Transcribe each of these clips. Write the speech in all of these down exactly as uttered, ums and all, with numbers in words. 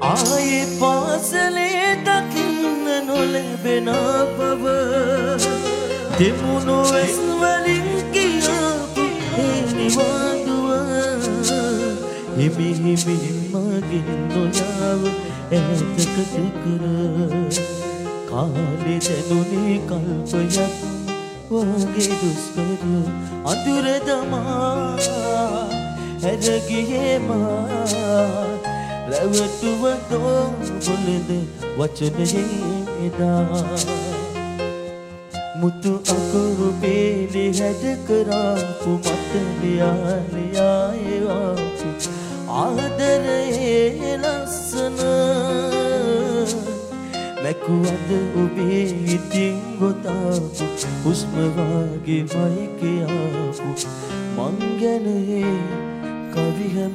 ආයේ පාසලේ දකින්න නොලැබෙන බව දෙමුණු වෙස් වලින් කියපු ඒ නිවාඩුව හිමි හිමි මගින් නොයාව ඈතකට කර කාලේ දැනුනේ කල්පයක් වගේ දුස්කර අඳුර දමා හැරගියේ මා රැවටුව දෝබලද වචනයේ එදා මුතු අකුරු පේලි හැද කරාපු මත ලියා ලියා ඒවාපු ආදරයේ ලස්සන මැකුවද ඔබේ ඉතින් ගොතාපු හුස්ම වාගේ මයි කියාපු මං ගැන ඒ කවි හැම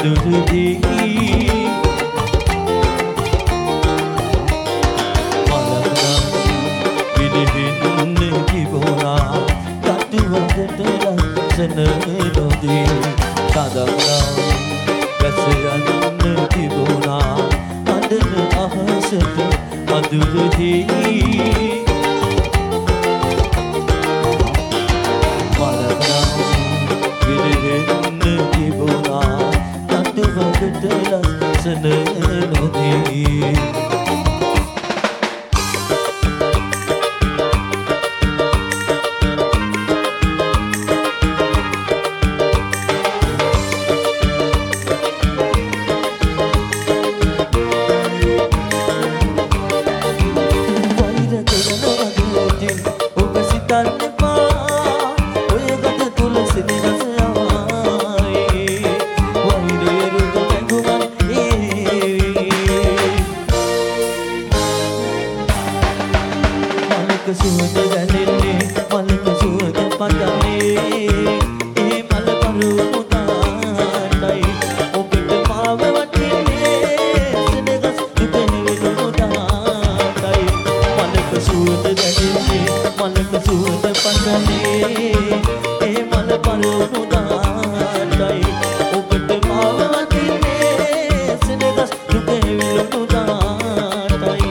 මధుරදී නොදී කදම්නම් වැස යන්න තිබුණා අඳන අහසට මధుරදී මලනම් විරහෙන්න තිබුණා කටුවකට ලස්සන නොදී සුවඳ දැනෙන්නේ මලක සුවඳ පතන්නේ ඒ මල පරුණු තාටයි ඔබට මාව වටින්නේ සෙනගස් දුක නෙවෙනු තාටයි මලක සුවඳ දැනෙන්නේ මලක සුවඳ පතන්නේ ඒ මල පරුණු තාටයි ඔබට මාව වටින්නේ සෙනගස් දුක නෙවෙනු තාටයි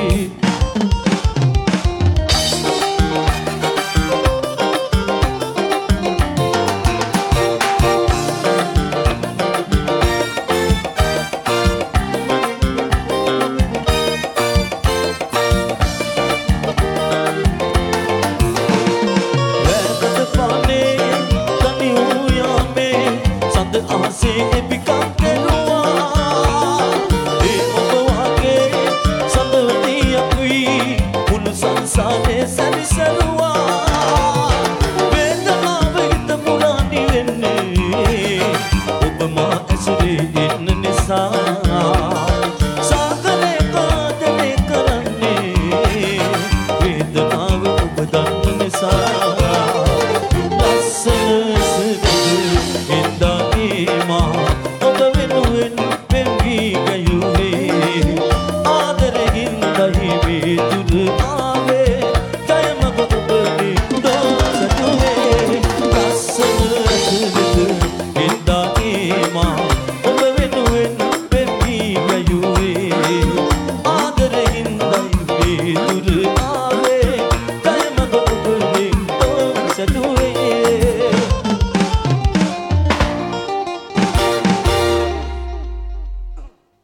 ආසේ එපිකම් කෙරුවා ඒ ඔබ වාගේ සඳවතියක් වී මුළු සංසාරේ සැරිසරුවා වේදනාව හිත පුරාණි වෙන්නේ ඔබ මා ඇසුරේ ඉන්න නිසා සාගරේ කාදනේ කරන්නේ වේදනාව ඔබ දන්න නිසා